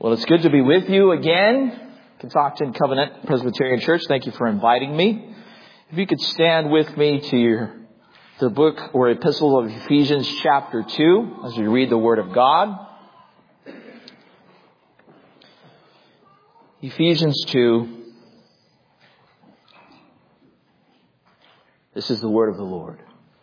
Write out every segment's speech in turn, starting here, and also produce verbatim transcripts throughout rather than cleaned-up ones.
Well, it's good to be with you again. Catoctin Covenant Presbyterian Church, thank you for inviting me. If you could stand with me to your, the book or epistle of Ephesians chapter two as we read the Word of God. Ephesians two. This is the Word of the Lord.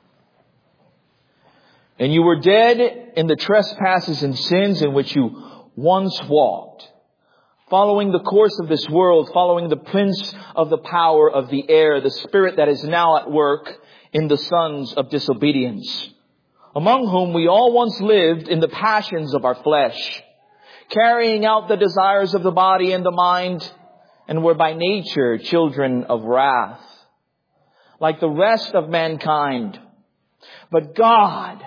And you were dead in the trespasses and sins in which you once walked, following the course of this world, following the prince of the power of the air, the spirit that is now at work in the sons of disobedience, among whom we all once lived in the passions of our flesh, carrying out the desires of the body and the mind, and were by nature children of wrath, like the rest of mankind. But God,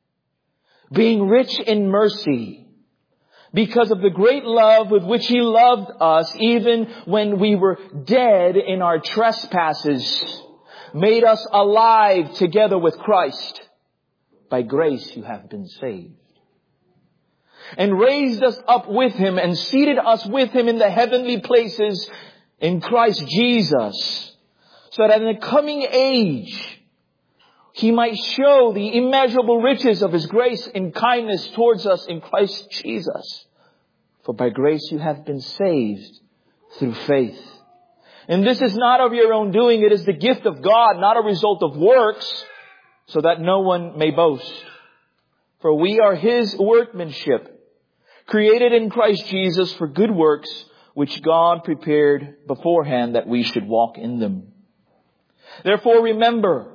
being rich in mercy, because of the great love with which He loved us, even when we were dead in our trespasses, made us alive together with Christ. By grace you have been saved. And raised us up with Him and seated us with Him in the heavenly places in Christ Jesus, so that in the coming age He might show the immeasurable riches of His grace and kindness towards us in Christ Jesus. For by grace you have been saved through faith. And this is not of your own doing. It is the gift of God, not a result of works, so that no one may boast. For we are His workmanship, created in Christ Jesus for good works, which God prepared beforehand that we should walk in them. Therefore remember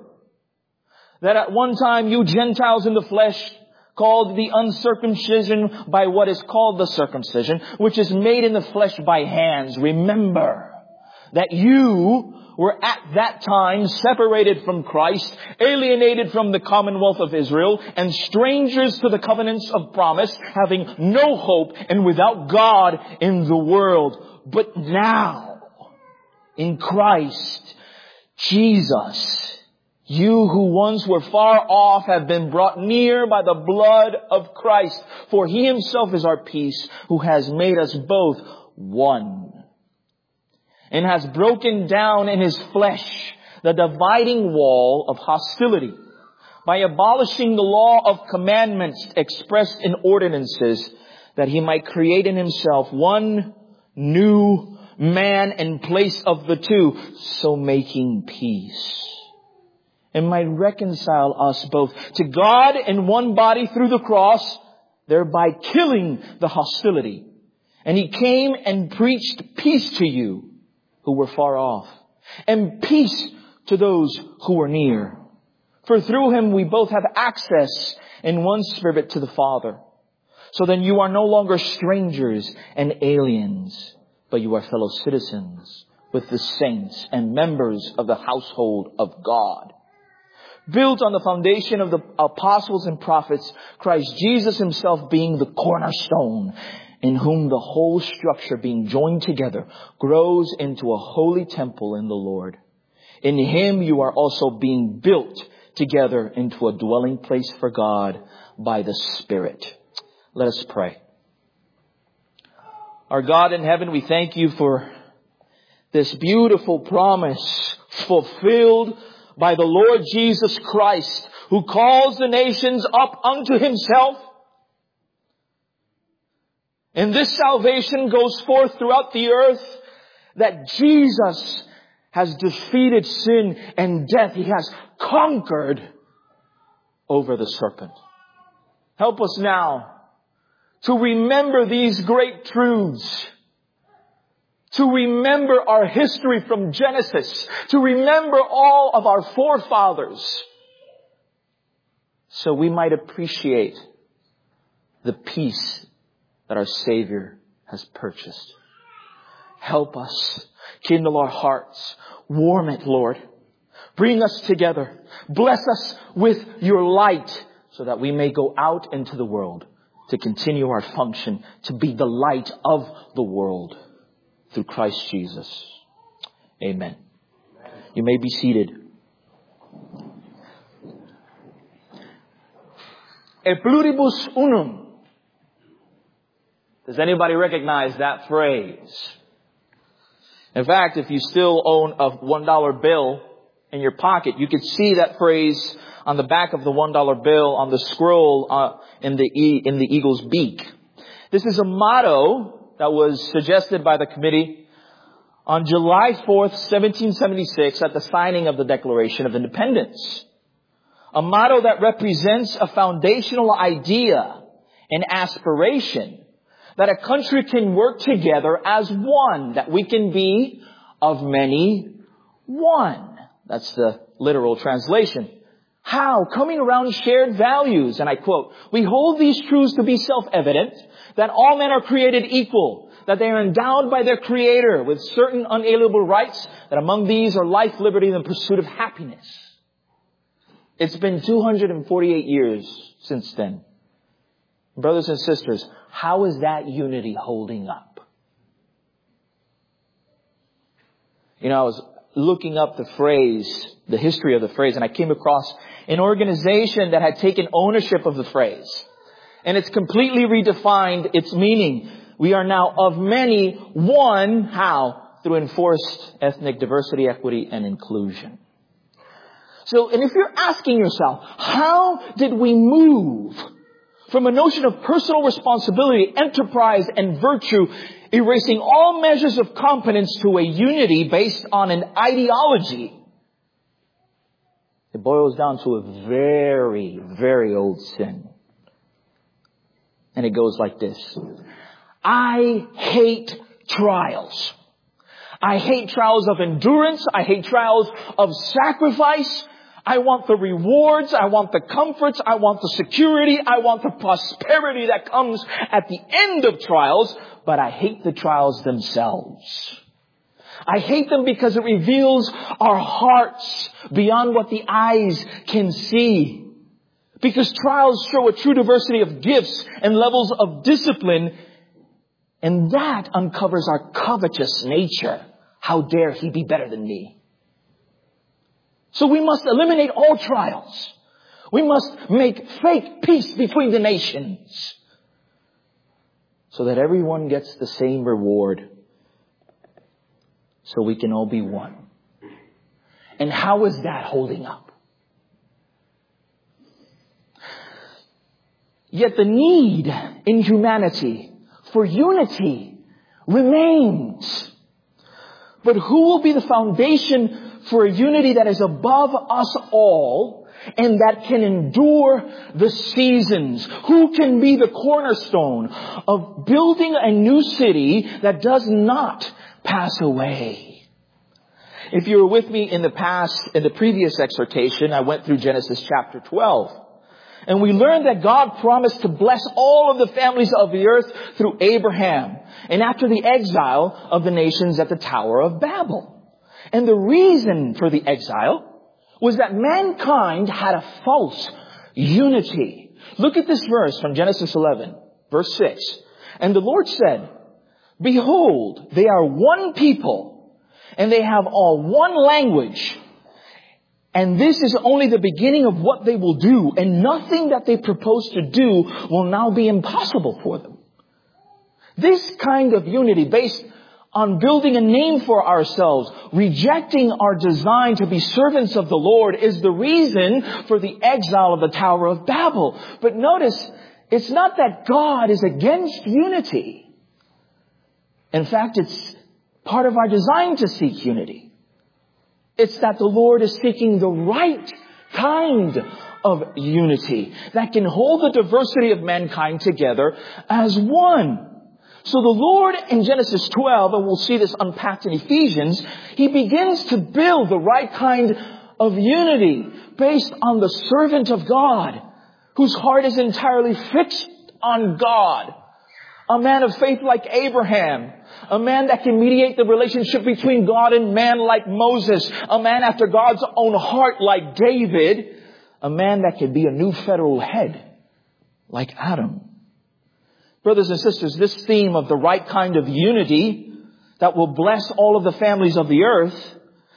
that at one time you Gentiles in the flesh, called the uncircumcision by what is called the circumcision, which is made in the flesh by hands. Remember that you were at that time separated from Christ, alienated from the commonwealth of Israel, and strangers to the covenants of promise, having no hope and without God in the world. But now, in Christ Jesus, you who once were far off have been brought near by the blood of Christ. For He Himself is our peace, who has made us both one, and has broken down in His flesh the dividing wall of hostility, by abolishing the law of commandments expressed in ordinances, that He might create in Himself one new man in place of the two, so making peace, and might reconcile us both to God in one body through the cross, thereby killing the hostility. And He came and preached peace to you who were far off, and peace to those who were near. For through Him we both have access in one Spirit to the Father. So then you are no longer strangers and aliens, but you are fellow citizens with the saints and members of the household of God, built on the foundation of the apostles and prophets, Christ Jesus Himself being the cornerstone, in whom the whole structure being joined together grows into a holy temple in the Lord. In Him you are also being built together into a dwelling place for God by the Spirit. Let us pray. Our God in heaven, we thank You for this beautiful promise fulfilled by the Lord Jesus Christ, who calls the nations up unto Himself. And this salvation goes forth throughout the earth, that Jesus has defeated sin and death. He has conquered over the serpent. Help us now to remember these great truths, to remember our history from Genesis, to remember all of our forefathers, so we might appreciate the peace that our Savior has purchased. Help us. Kindle our hearts. Warm it, Lord. Bring us together. Bless us with Your light, so that we may go out into the world to continue our function, to be the light of the world. Through Christ Jesus. Amen. You may be seated. E pluribus unum. Does anybody recognize that phrase? In fact, if you still own a one dollar bill in your pocket, you could see that phrase on the back of the one dollar bill on the scroll uh, in the e- in the eagle's beak. This is a motto that was suggested by the committee on July fourth, seventeen seventy-six, at the signing of the Declaration of Independence. A motto that represents a foundational idea and aspiration that a country can work together as one, that we can be of many one. That's the literal translation. How? Coming around shared values. And I quote, "We hold these truths to be self-evident, that all men are created equal, that they are endowed by their Creator with certain unalienable rights, that among these are life, liberty, and the pursuit of happiness." It's been two hundred forty-eight years since then. Brothers and sisters, how is that unity holding up? You know, I was looking up the phrase, the history of the phrase, and I came across an organization that had taken ownership of the phrase. And it's completely redefined its meaning. We are now of many one. How? Through enforced ethnic diversity, equity, and inclusion. So, and if you're asking yourself, how did we move from a notion of personal responsibility, enterprise, and virtue, erasing all measures of competence, to a unity based on an ideology? It boils down to a very, very old sin. And it goes like this. I hate trials. I hate trials of endurance. I hate trials of sacrifice. I want the rewards. I want the comforts. I want the security. I want the prosperity that comes at the end of trials. But I hate the trials themselves. I hate them because it reveals our hearts beyond what the eyes can see. Because trials show a true diversity of gifts and levels of discipline. And that uncovers our covetous nature. How dare he be better than me? So we must eliminate all trials. We must make fake peace between the nations, so that everyone gets the same reward, so we can all be one. And how is that holding up? Yet the need in humanity for unity remains. But who will be the foundation for a unity that is above us all and that can endure the seasons? Who can be the cornerstone of building a new city that does not pass away? If you were with me in the past, in the previous exhortation, I went through Genesis chapter twelve. And we learned that God promised to bless all of the families of the earth through Abraham, and after the exile of the nations at the Tower of Babel. And the reason for the exile was that mankind had a false unity. Look at this verse from Genesis eleven, verse six. And the Lord said, "Behold, they are one people, and they have all one language. And this is only the beginning of what they will do, and nothing that they propose to do will now be impossible for them." This kind of unity, based on building a name for ourselves, rejecting our design to be servants of the Lord, is the reason for the exile of the Tower of Babel. But notice, it's not that God is against unity. In fact, it's part of our design to seek unity. It's that the Lord is seeking the right kind of unity that can hold the diversity of mankind together as one. So the Lord in Genesis twelve, and we'll see this unpacked in Ephesians, He begins to build the right kind of unity based on the servant of God, whose heart is entirely fixed on God. A man of faith like Abraham. A man that can mediate the relationship between God and man like Moses. A man after God's own heart like David. A man that can be a new federal head like Adam. Brothers and sisters, this theme of the right kind of unity that will bless all of the families of the earth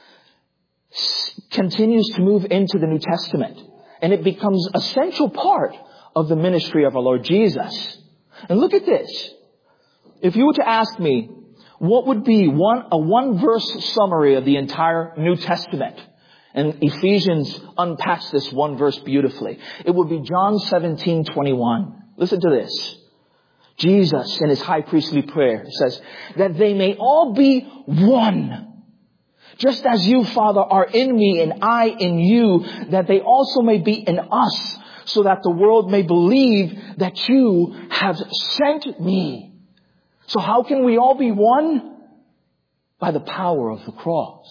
continues to move into the New Testament. And it becomes a central part of the ministry of our Lord Jesus. And look at this. If you were to ask me, what would be one, a one verse summary of the entire New Testament? And Ephesians unpacks this one verse beautifully. It would be John seventeen twenty-one. Listen to this. Jesus, in his high priestly prayer, says, that they may all be one. Just as you, Father, are in me and I in you, that they also may be in us, so that the world may believe that you have sent me. So how can we all be one? By the power of the cross.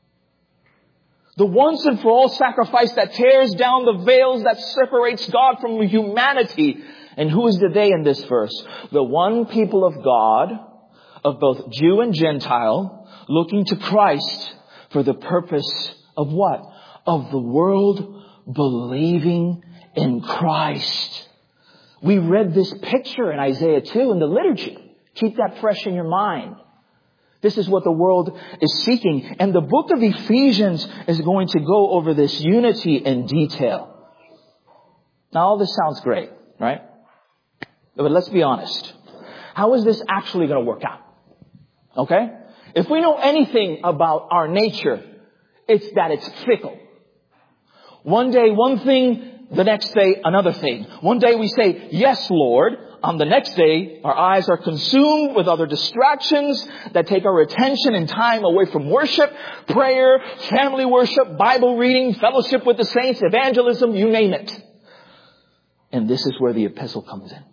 The once and for all sacrifice that tears down the veils that separates God from humanity. And who is the they in this verse? The one people of God, of both Jew and Gentile, looking to Christ for the purpose of what? Of the world believing in Christ. We read this picture in Isaiah two in the liturgy. Keep that fresh in your mind. This is what the world is seeking. And the book of Ephesians is going to go over this unity in detail. Now all this sounds great, right? But let's be honest. How is this actually going to work out? Okay? If we know anything about our nature, it's that it's fickle. One day one thing, the next day another thing. One day we say, yes, Lord. On the next day, our eyes are consumed with other distractions that take our attention and time away from worship, prayer, family worship, Bible reading, fellowship with the saints, evangelism, you name it. And this is where the epistle comes in.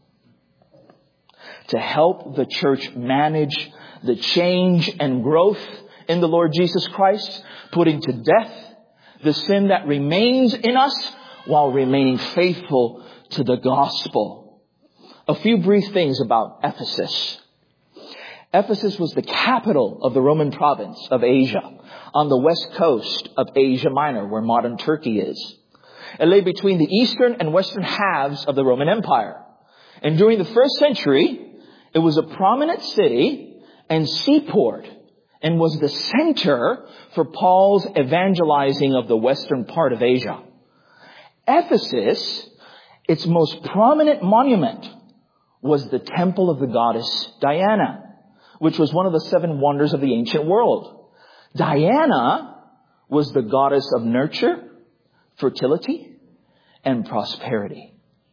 To help the church manage the change and growth in the Lord Jesus Christ, putting to death the sin that remains in us while remaining faithful to the gospel. A few brief things about Ephesus. Ephesus was the capital of the Roman province of Asia, on the west coast of Asia Minor, where modern Turkey is. It lay between the eastern and western halves of the Roman Empire. And during the first century, it was a prominent city and seaport, and was the center for Paul's evangelizing of the western part of Asia. Ephesus, its most prominent monument, was the temple of the goddess Diana, which was one of the seven wonders of the ancient world. Diana was the goddess of nurture, fertility, and prosperity.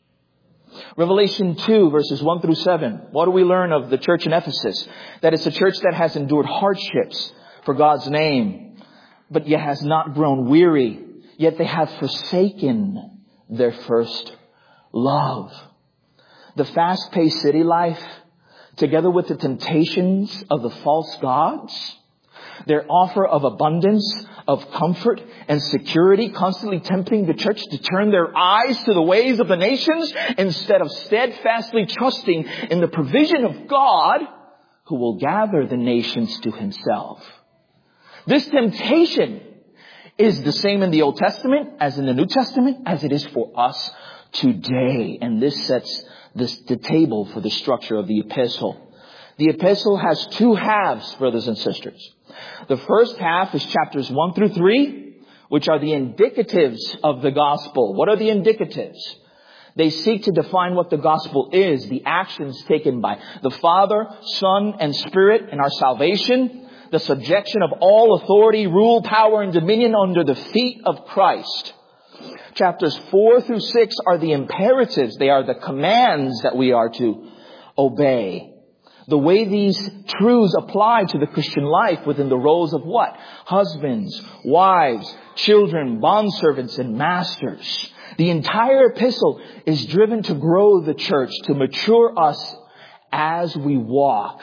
Revelation two, verses one through seven. What do we learn of the church in Ephesus? That it's a church that has endured hardships for God's name, but yet has not grown weary. Yet they have forsaken their first love. The fast-paced city life, together with the temptations of the false gods, their offer of abundance, of comfort and security, constantly tempting the church to turn their eyes to the ways of the nations instead of steadfastly trusting in the provision of God who will gather the nations to himself. This temptation is the same in the Old Testament as in the New Testament as it is for us today. And this sets this, the table for the structure of the epistle. The epistle has two halves, brothers and sisters. The first half is chapters one through three, which are the indicatives of the gospel. What are the indicatives? They seek to define what the gospel is, the actions taken by the Father, Son, and Spirit in our salvation, the subjection of all authority, rule, power, and dominion under the feet of Christ. Chapters four through six are the imperatives. They are the commands that we are to obey. The way these truths apply to the Christian life within the roles of what? Husbands, wives, children, bondservants, and masters. The entire epistle is driven to grow the church, to mature us as we walk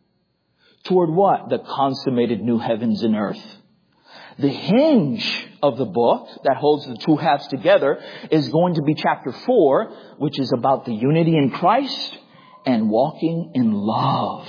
toward what? The consummated new heavens and earth. The hinge of the book that holds the two halves together is going to be chapter four, which is about the unity in Christ and walking in love.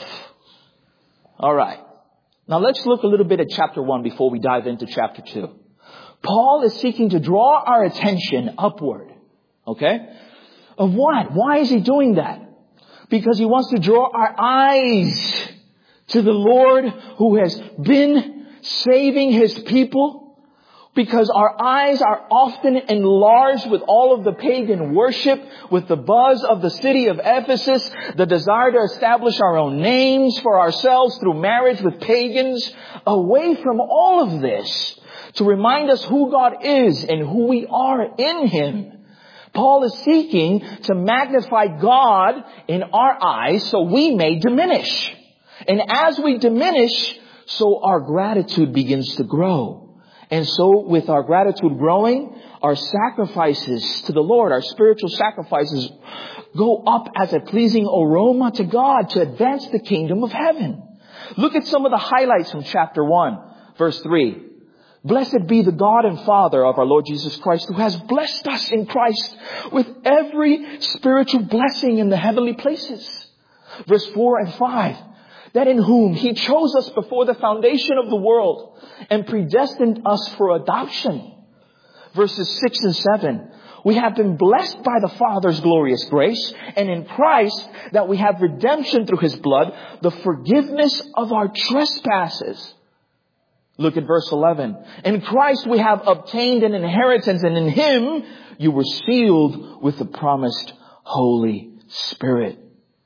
All right. Now let's look a little bit at chapter one before we dive into chapter two. Paul is seeking to draw our attention upward. Okay? Of what? Why is he doing that? Because he wants to draw our eyes to the Lord who has been saving his people, Because our eyes are often enlarged with all of the pagan worship, with the buzz of the city of Ephesus, the desire to establish our own names for ourselves through marriage with pagans, away from all of this to remind us who God is and who we are in Him. Paul is seeking to magnify God in our eyes so we may diminish. And as we diminish, so our gratitude begins to grow. And so with our gratitude growing, our sacrifices to the Lord, our spiritual sacrifices, go up as a pleasing aroma to God to advance the kingdom of heaven. Look at some of the highlights from chapter one, verse three. Blessed be the God and Father of our Lord Jesus Christ, who has blessed us in Christ with every spiritual blessing in the heavenly places. Verse four and five. That in whom He chose us before the foundation of the world and predestined us for adoption. Verses six and seven. We have been blessed by the Father's glorious grace, and in Christ that we have redemption through His blood, the forgiveness of our trespasses. Look at verse eleven. In Christ we have obtained an inheritance, and in Him you were sealed with the promised Holy Spirit.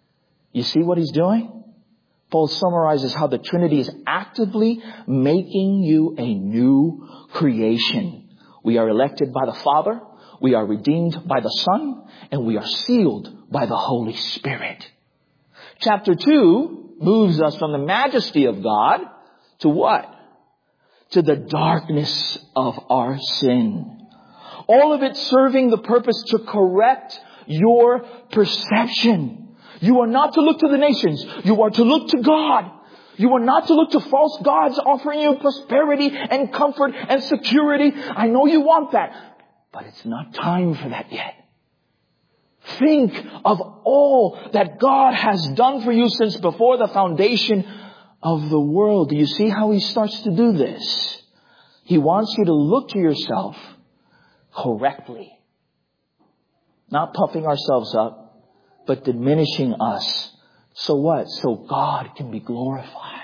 You see what he's doing? Paul summarizes how the Trinity is actively making you a new creation. We are elected by the Father, we are redeemed by the Son, and we are sealed by the Holy Spirit. Chapter two moves us from the majesty of God to what? To the darkness of our sin. All of it serving the purpose to correct your perception. You are not to look to the nations. You are to look to God. You are not to look to false gods offering you prosperity and comfort and security. I know you want that, but it's not time for that yet. Think of all that God has done for you since before the foundation of the world. Do you see how He starts to do this? He wants you to look to yourself correctly. Not puffing ourselves up, but diminishing us. So what? So God can be glorified.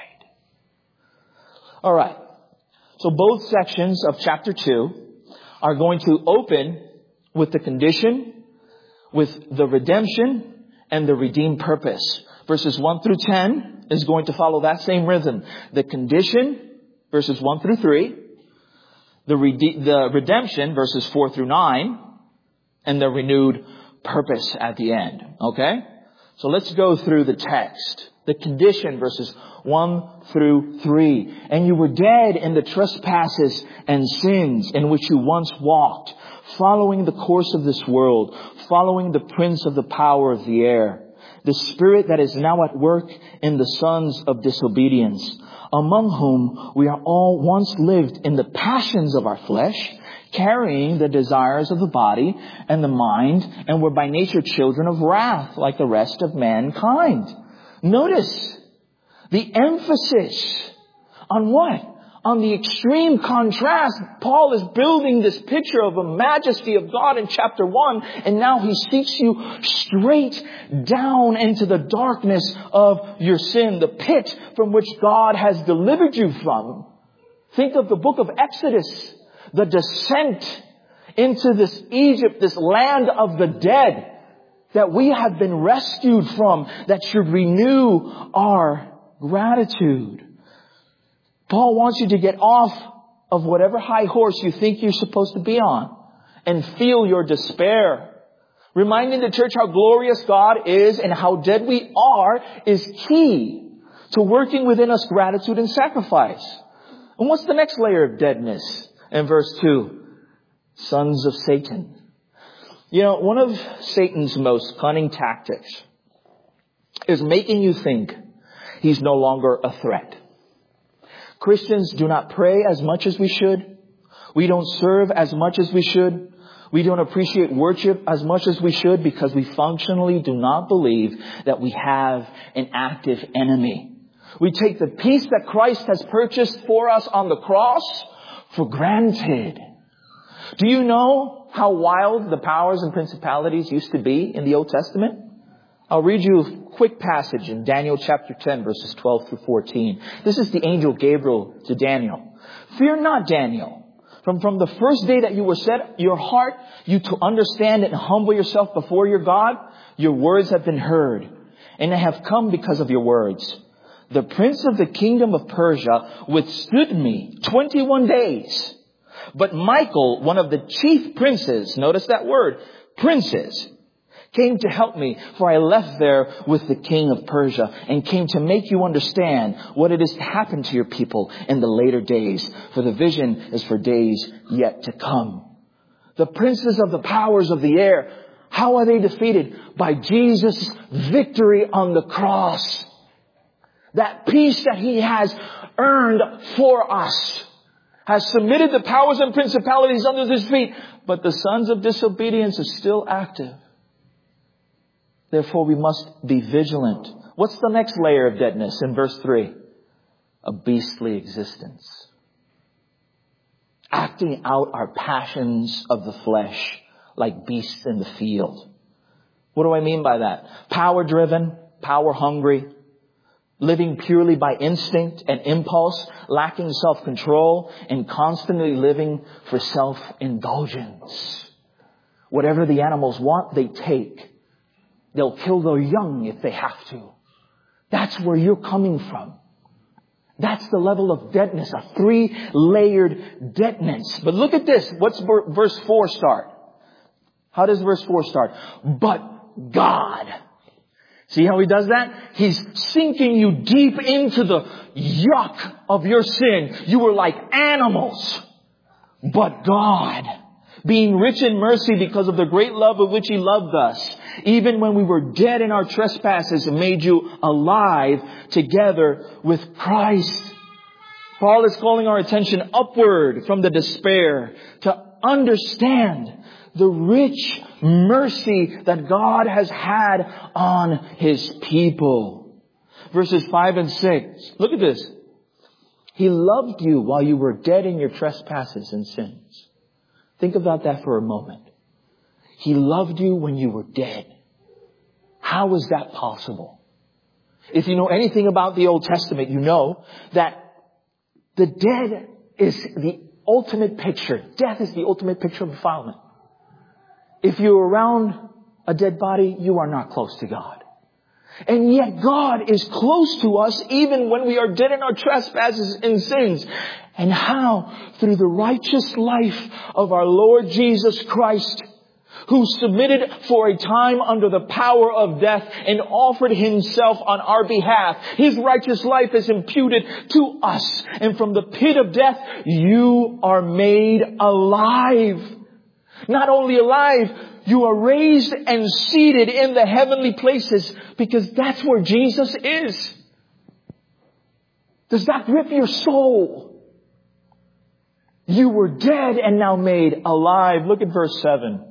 All right. So both sections of chapter two are going to open with the condition, with the redemption, and the redeemed purpose. Verses one through ten is going to follow that same rhythm. The condition, verses one through three. The, rede- the redemption, verses four through nine. And the renewed purpose at the end. Okay? So let's go through the text. The condition, verses one through three. And you were dead in the trespasses and sins in which you once walked, following the course of this world, following the prince of the power of the air, the spirit that is now at work in the sons of disobedience, among whom we are all once lived in the passions of our flesh, carrying the desires of the body and the mind, and were by nature children of wrath, like the rest of mankind. Notice the emphasis on what? On the extreme contrast. Paul is building this picture of a majesty of God in chapter one, and now he seeks you straight down into the darkness of your sin, the pit from which God has delivered you from. Think of the book of Exodus. The descent into this Egypt, this land of the dead that we have been rescued from, that should renew our gratitude. Paul wants you to get off of whatever high horse you think you're supposed to be on and feel your despair. Reminding the church how glorious God is and how dead we are is key to working within us gratitude and sacrifice. And what's the next layer of deadness? In verse two, sons of Satan. You know, one of Satan's most cunning tactics is making you think he's no longer a threat. Christians do not pray as much as we should. We don't serve as much as we should. We don't appreciate worship as much as we should because we functionally do not believe that we have an active enemy. We take the peace that Christ has purchased for us on the cross for granted. Do you know how wild the powers and principalities used to be in the Old Testament? I'll read you a quick passage in Daniel chapter ten, verses twelve through fourteen. This is the angel Gabriel to Daniel. Fear not, Daniel, From, from the first day that you were set, your heart, you to understand and humble yourself before your God, your words have been heard, and they have come because of your words. The prince of the kingdom of Persia withstood me twenty-one days. But Michael, one of the chief princes, notice that word, princes, came to help me, for I left there with the king of Persia and came to make you understand what it is to happen to your people in the later days. For the vision is for days yet to come. The princes of the powers of the air, how are they defeated? By Jesus' victory on the cross. That peace that He has earned for us has submitted the powers and principalities under His feet. But the sons of disobedience are still active. Therefore, we must be vigilant. What's the next layer of deadness in verse three? A beastly existence. Acting out our passions of the flesh like beasts in the field. What do I mean by that? Power driven, power hungry, living purely by instinct and impulse, lacking self-control, and constantly living for self-indulgence. Whatever the animals want, they take. They'll kill their young if they have to. That's where you're coming from. That's the level of deadness, a three-layered deadness. But look at this. What's verse four start? How does verse four start? But God. See how he does that? He's sinking you deep into the yuck of your sin. You were like animals. But God, being rich in mercy because of the great love with which He loved us, even when we were dead in our trespasses, made you alive together with Christ. Paul is calling our attention upward from the despair to understand the rich mercy that God has had on His people. Verses five and six. Look at this. He loved you while you were dead in your trespasses and sins. Think about that for a moment. He loved you when you were dead. How is that possible? If you know anything about the Old Testament, you know that the dead is the ultimate picture. Death is the ultimate picture of defilement. If you're around a dead body, you are not close to God. And yet God is close to us even when we are dead in our trespasses and sins. And how? Through the righteous life of our Lord Jesus Christ, who submitted for a time under the power of death and offered Himself on our behalf. His righteous life is imputed to us. And from the pit of death, you are made alive. Not only alive, you are raised and seated in the heavenly places, because that's where Jesus is. Does that grip your soul? You were dead and now made alive. Look at verse seven.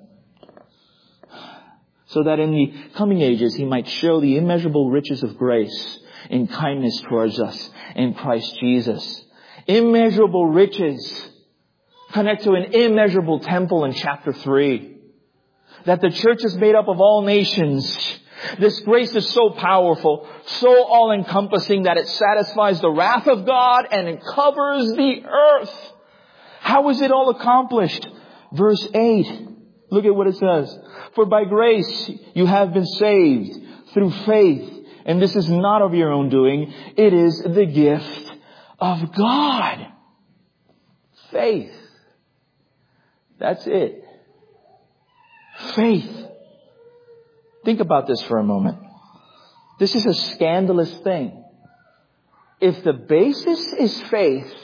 So that in the coming ages He might show the immeasurable riches of grace and kindness towards us in Christ Jesus. Immeasurable riches connect to an immeasurable temple in chapter three. That the church is made up of all nations. This grace is so powerful, so all-encompassing that it satisfies the wrath of God and it covers the earth. How is it all accomplished? Verse eight. Look at what it says. For by grace you have been saved through faith. And this is not of your own doing. It is the gift of God. Faith. That's it. Faith. Think about this for a moment. This is a scandalous thing. If the basis is faith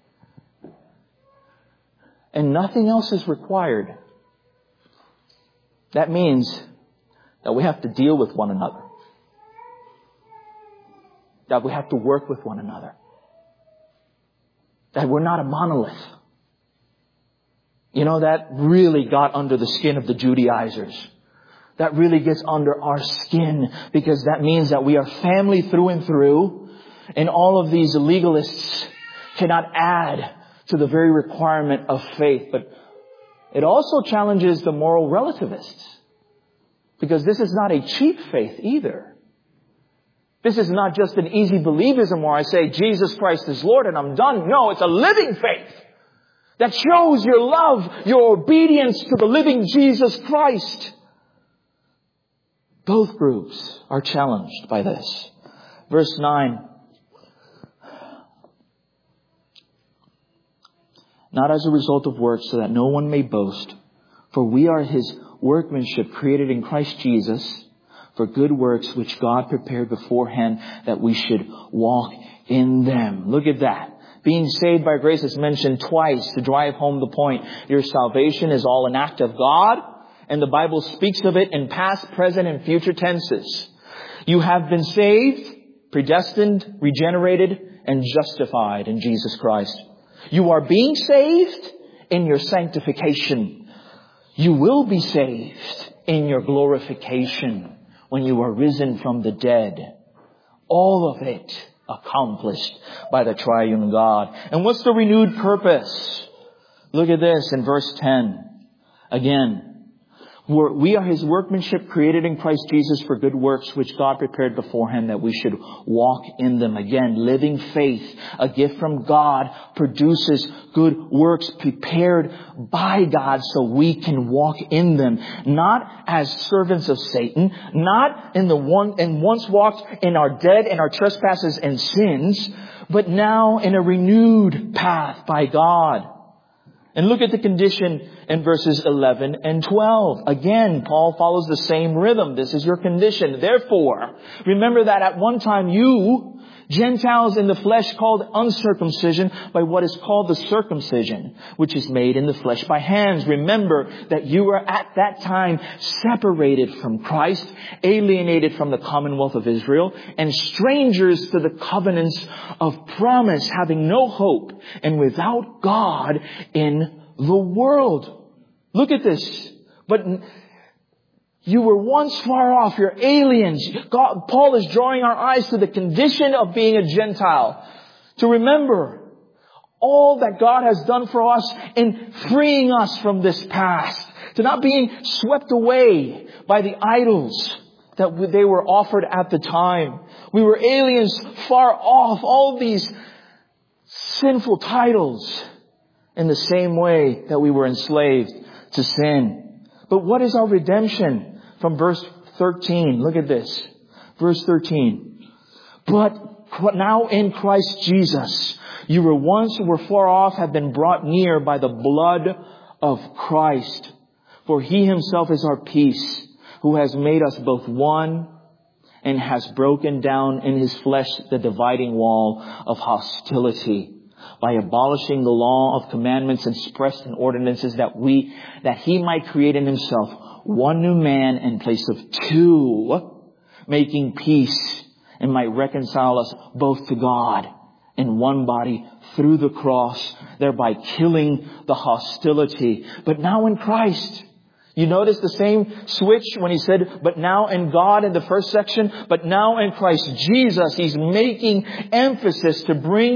and nothing else is required, that means that we have to deal with one another. That we have to work with one another. That we're not a monolith. You know, that really got under the skin of the Judaizers. That really gets under our skin, because that means that we are family through and through, and all of these legalists cannot add to the very requirement of faith. But it also challenges the moral relativists, because this is not a cheap faith either. This is not just an easy believism where I say Jesus Christ is Lord and I'm done. No, it's a living faith. that shows your love, your obedience to the living Jesus Christ. Both groups are challenged by this. Verse nine. Not as a result of works, so that no one may boast. For we are His workmanship, created in Christ Jesus, for good works which God prepared beforehand that we should walk in them. Look at that. Being saved by grace is mentioned twice to drive home the point. Your salvation is all an act of God, and the Bible speaks of it in past, present, and future tenses. You have been saved, predestined, regenerated, and justified in Jesus Christ. You are being saved in your sanctification. You will be saved in your glorification when you are risen from the dead. All of it accomplished by the triune God. And what's the renewed purpose? Look at this in verse ten. Again, we are His workmanship, created in Christ Jesus for good works which God prepared beforehand that we should walk in them. Again, living faith, a gift from God, produces good works prepared by God so we can walk in them. Not as servants of Satan, not in the one and once walked in our dead and our trespasses and sins, but now in a renewed path by God. And look at the condition in verses eleven and twelve. Again, Paul follows the same rhythm. This is your condition. Therefore, remember that at one time you, Gentiles in the flesh, called uncircumcision by what is called the circumcision, which is made in the flesh by hands. Remember that you were at that time separated from Christ, alienated from the commonwealth of Israel, and strangers to the covenants of promise, having no hope and without God in the world. Look at this. But you were once far off. You're aliens. God, Paul is drawing our eyes to the condition of being a Gentile. To remember all that God has done for us in freeing us from this past. To not being swept away by the idols that they were offered at the time. We were aliens far off. All these sinful titles in the same way that we were enslaved to sin. But what is our redemption? From verse thirteen, look at this. Verse thirteen. But now in Christ Jesus, you were once were far off, have been brought near by the blood of Christ. For He Himself is our peace, who has made us both one and has broken down in His flesh the dividing wall of hostility, by abolishing the law of commandments expressed in ordinances, that we, that He might create in Himself one new man in place of two, making peace, and might reconcile us both to God in one body through the cross, thereby killing the hostility. But now in Christ, you notice the same switch when he said, but now in God in the first section, but now in Christ Jesus. He's making emphasis to bring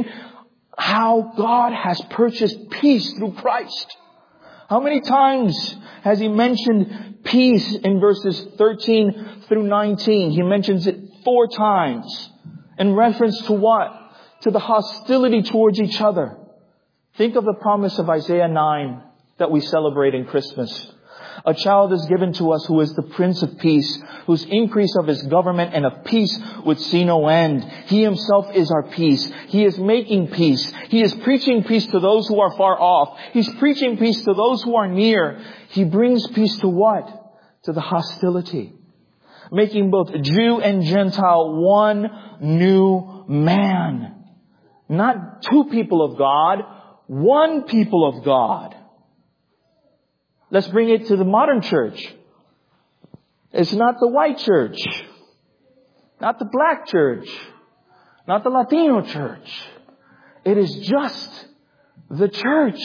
how God has purchased peace through Christ. How many times has he mentioned peace in verses thirteen through nineteen? He mentions it four times. In reference to what? To the hostility towards each other. Think of the promise of Isaiah nine that we celebrate in Christmas. A child is given to us who is the Prince of Peace, whose increase of His government and of peace would see no end. He Himself is our peace. He is making peace. He is preaching peace to those who are far off. He's preaching peace to those who are near. He brings peace to what? To the hostility. Making both Jew and Gentile one new man. Not two people of God, one people of God. Let's bring it to the modern church. It's not the white church, not the black church, not the Latino church. It is just the church.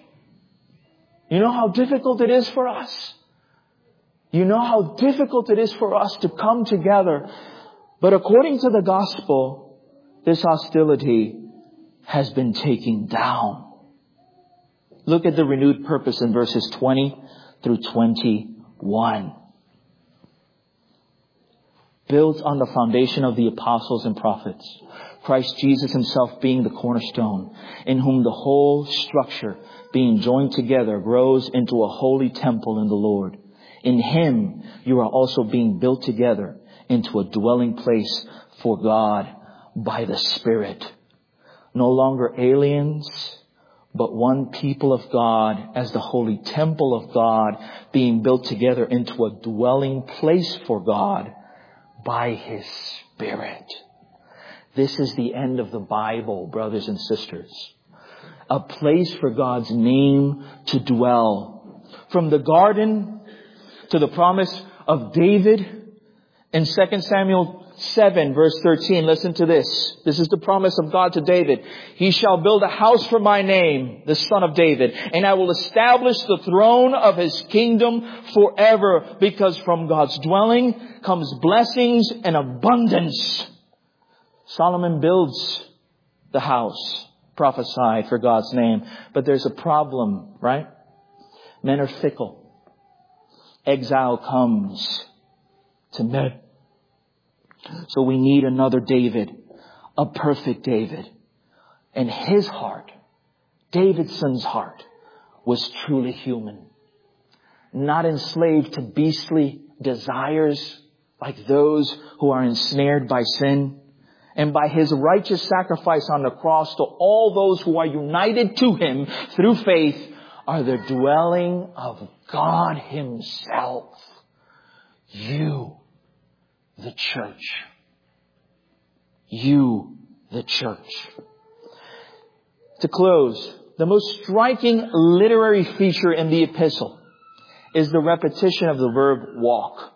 You know how difficult it is for us? You know how difficult it is for us to come together. But according to the gospel, this hostility has been taken down. Look at the renewed purpose in verses twenty through twenty-one. built on the foundation of the apostles and prophets, Christ Jesus himself being the cornerstone, in whom the whole structure being joined together grows into a holy temple in the Lord. In him you are also being built together into a dwelling place for God by the Spirit. No longer aliens, but one people of God, as the holy temple of God, being built together into a dwelling place for God by his Spirit. This is the end of the Bible, brothers and sisters. A place for God's name to dwell. From the garden to the promise of David in Second Samuel seven verse thirteen. Listen to this. This is the promise of God to David. He shall build a house for my name, the son of David, and I will establish the throne of his kingdom forever, because from God's dwelling comes blessings and abundance. Solomon builds the house prophesied for God's name. But there's a problem, right? Men are fickle. Exile comes to men. So we need another David, a perfect David. And his heart, David's son's heart, was truly human. Not enslaved to beastly desires like those who are ensnared by sin. And by his righteous sacrifice on the cross, to all those who are united to him through faith, are the dwelling of God himself. You, the church. You, the church. To close, the most striking literary feature in the epistle is the repetition of the verb walk.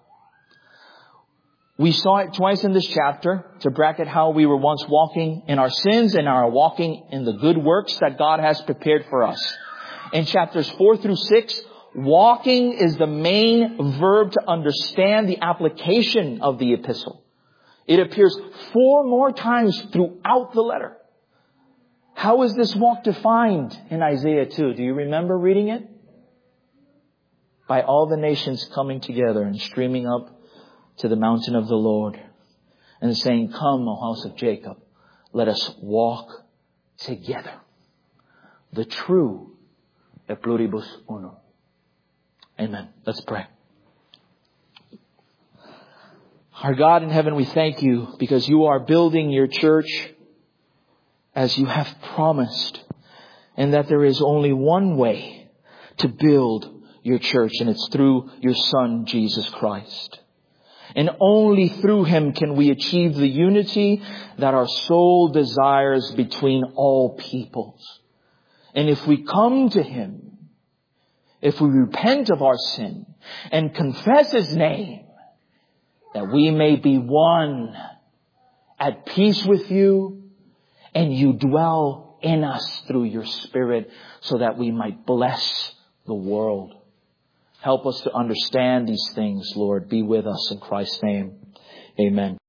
We saw it twice in this chapter to bracket how we were once walking in our sins and are walking in the good works that God has prepared for us. In chapters four through six, walking is the main verb to understand the application of the epistle. It appears four more times throughout the letter. How is this walk defined in Isaiah two? Do you remember reading it? By all the nations coming together and streaming up to the mountain of the Lord and saying, "Come, O house of Jacob, let us walk together." The true e pluribus unum. Amen. Let's pray. Our God in heaven, we thank you because you are building your church as you have promised, and that there is only one way to build your church, and it's through your Son, Jesus Christ. And only through him can we achieve the unity that our soul desires between all peoples. And if we come to him, if we repent of our sin and confess his name, that we may be one, at peace with you, and you dwell in us through your Spirit, so that we might bless the world. Help us to understand these things, Lord. Be with us in Christ's name. Amen.